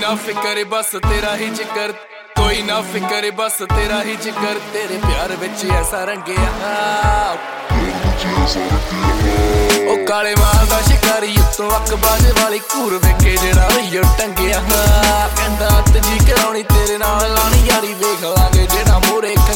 ना फिकर बस तेरा ही जिक्र, कोई ना फिकर बस तेरा ही जिक्र। तेरे प्यार विच ऐसा रंगिया ओ काले माल दा शिकारी उत्तों अकबाज वाली घूर वेखे जेड़ा होइयो टंगिया। कहंदा तजी कराउणी तेरे नाल लानी यारी वेख लांगे जेड़ा मोरे